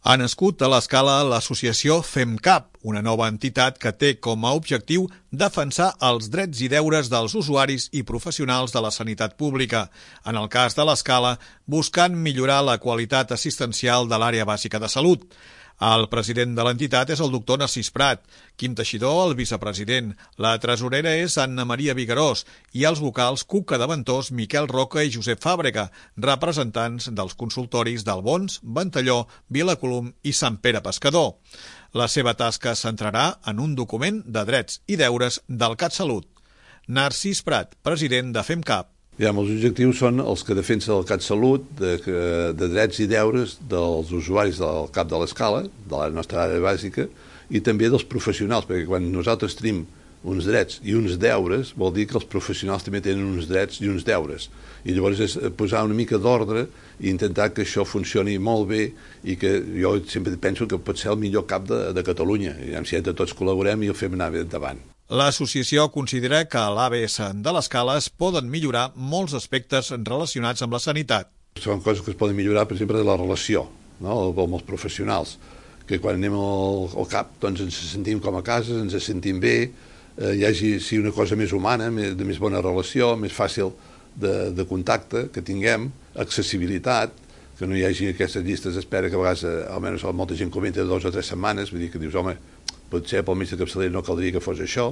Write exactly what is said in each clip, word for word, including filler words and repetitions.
Ha nascut a l'Escala l'associació FemCap, una nova entitat que té com a objectiu defensar els drets i deures dels usuaris i professionals de la sanitat pública. En el cas de l'Escala, buscant millorar la qualitat assistencial de l'àrea bàsica de salut. El president de l'entitat és el doctor Narcís Prat, Quim Teixidor, el vicepresident, la tresorera és Anna Maria Vigarós i els vocals Cuca de Ventós, Miquel Roca i Josep Fàbrega, representants dels consultoris d'Albons, Ventalló, Vilacolum i Sant Pere Pescador. La seva tasca es centrarà en un document de drets i deures del CatSalut. Narcís Prat, president de FemCap. Diguem, els objectius són els que defensa el CatSalut de, de drets i deures dels usuaris del cap de l'Escala, de la nostra àrea bàsica, i també dels professionals, perquè quan nosaltres tenim uns drets i uns deures, vol dir que els professionals també tenen uns drets i uns deures. I llavors és posar una mica d'ordre i intentar que això funcioni molt bé i que jo sempre penso que pot ser el millor cap de, de Catalunya. I si entre tots col·laborem i el fem anar bé endavant. L'associació considera que a l'A B S de l'Escala es poden millorar molts aspectes relacionats amb la sanitat. Són coses que es poden millorar, per exemple, de la relació, no?, amb els professionals, que quan anem al, al cap doncs ens sentim com a casa, ens sentim bé, eh, hi hagi sí, una cosa més humana, més, de més bona relació, més fàcil de, de contacte que tinguem, accessibilitat, que no hi hagi aquestes llistes d'espera que a vegades, almenys molta gent comenta de dues o tres setmanes, vull dir que dius, home, potser pel mig de capçalera no caldria que fos això.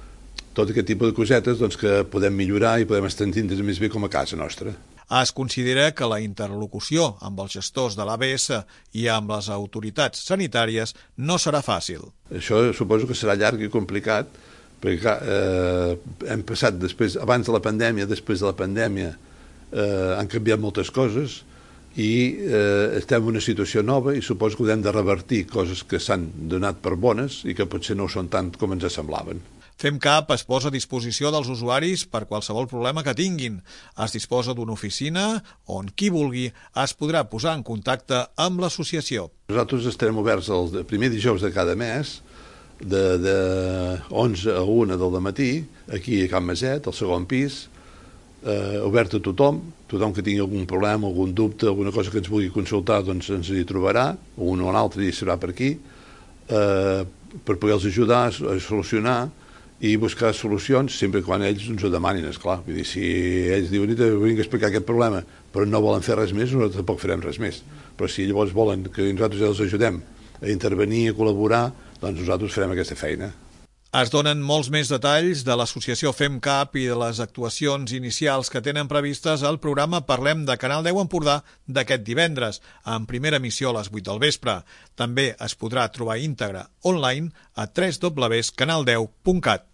Tot aquest tipus de cosetes doncs, que podem millorar i podem estar entendre's més bé com a casa nostra. Es considera que la interlocució amb els gestors de l'A B S i amb les autoritats sanitàries no serà fàcil. Això suposo que serà llarg i complicat, perquè clar, eh, hem passat després, abans de la pandèmia, després de la pandèmia, eh, han canviat moltes coses, i eh, estem en una situació nova i suposo que hem de revertir coses que s'han donat per bones i que potser no ho són tant com ens semblaven. FemCap es posa a disposició dels usuaris per qualsevol problema que tinguin. Es disposa d'una oficina on qui vulgui es podrà posar en contacte amb l'associació. Nosaltres estarem oberts el primer dijous de cada mes, de, de onze a una del matí, aquí a Can Maset, al segon pis, Eh, obert a tothom, tothom que tingui algun problema, algun dubte, alguna cosa que ens vulgui consultar, doncs ens hi trobarà, un o l'altre hi serà per aquí, eh, per poder-los ajudar a solucionar i buscar solucions sempre quan ells ens ho demanin, esclar. Vull dir, si ells diuen que vinc a explicar aquest problema però no volen fer res més, nosaltres tampoc farem res més. Però si llavors volen que nosaltres els ajudem a intervenir, a col·laborar, doncs nosaltres farem aquesta feina. Es donen molts més detalls de l'associació FemCap i de les actuacions inicials que tenen previstes al programa Parlem de Canal deu Empordà d'aquest divendres, en primera emissió a les vuit del vespre. També es podrà trobar íntegre online a w w w punt canal deu punt cat.